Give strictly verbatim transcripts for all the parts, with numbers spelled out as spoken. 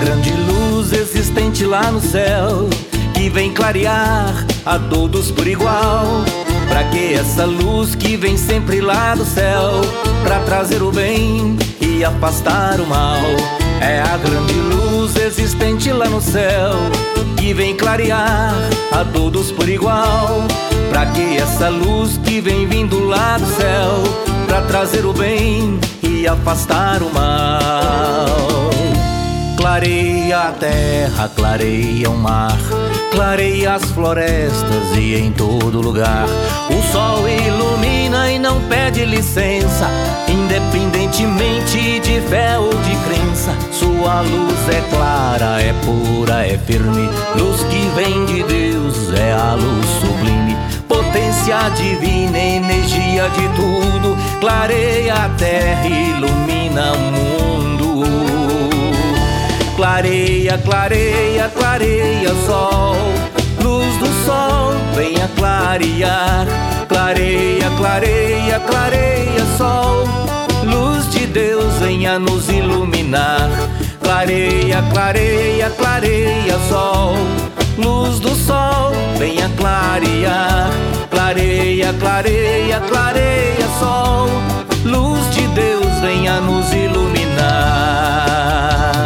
grande luz existente lá no céu, que vem clarear a todos por igual. Pra que essa luz que vem sempre lá do céu? Pra trazer o bem e afastar o mal. É a grande luz existente lá no céu, que vem clarear a todos por igual. Pra que essa luz que vem vindo lá do céu? Pra trazer o bem e afastar o mal. Clareia a terra, clareia o mar, clareia as florestas e em todo lugar. O sol ilumina e não pede licença, independentemente de fé ou de crença. Sua luz é clara, é pura, é firme. Luz que vem de Deus é a luz sublime. Potência divina, energia de tudo. Clareia a terra, ilumina o mundo. Clareia, clareia, clareia sol. Luz do sol, venha clarear. Clareia, clareia, clareia sol. Luz de Deus, venha nos iluminar. Clareia, clareia, clareia sol. Luz do sol, venha clarear. Clareia, clareia, clareia sol. Luz de Deus, venha nos iluminar.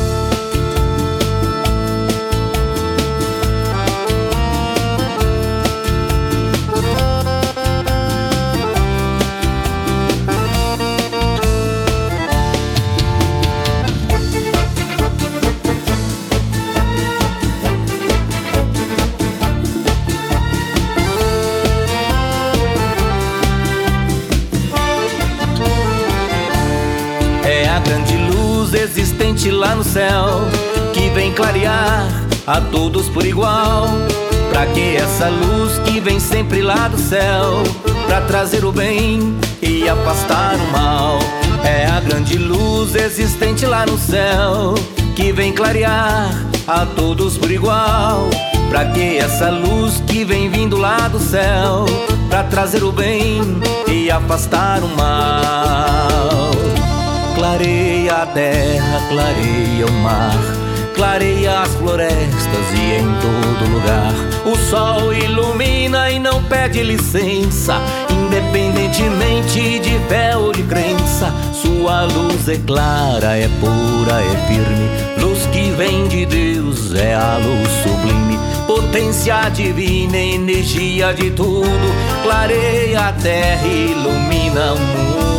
É a grande luz existente lá no céu, que vem clarear a todos por igual. Pra que essa luz que vem sempre lá do céu? Pra trazer o bem e afastar o mal. É a grande luz existente lá no céu, que vem clarear a todos por igual. Pra que essa luz que vem vindo lá do céu? Pra trazer o bem e afastar o mal. Clareia a terra, clareia o mar, clareia as florestas e em todo lugar. O sol ilumina e não pede licença, independentemente de fé ou de crença. Sua luz é clara, é pura, é firme. Luz que vem de Deus é a luz sublime. Potência divina, energia de tudo. Clareia a terra, ilumina o mundo.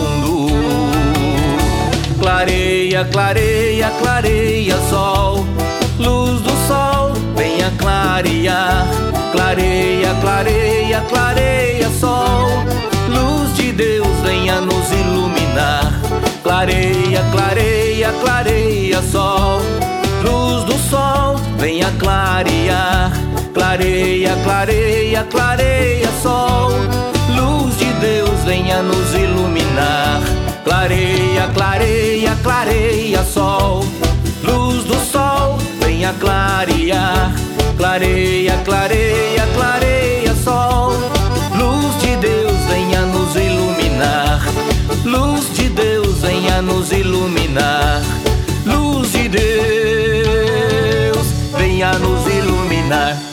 Clareia, clareia, clareia sol. Luz do sol, venha clarear. Clareia, clareia, clareia sol. Luz de Deus, venha nos iluminar. Clareia, clareia, clareia sol. Luz do sol, venha clarear. Clareia, clareia, clareia sol. Luz de Deus, venha nos iluminar. Clareia, clareia, clareia sol. Luz do sol, venha clarear. Clareia, clareia, clareia sol. Luz de Deus, venha nos iluminar. Luz de Deus, venha nos iluminar. Luz de Deus, venha nos iluminar.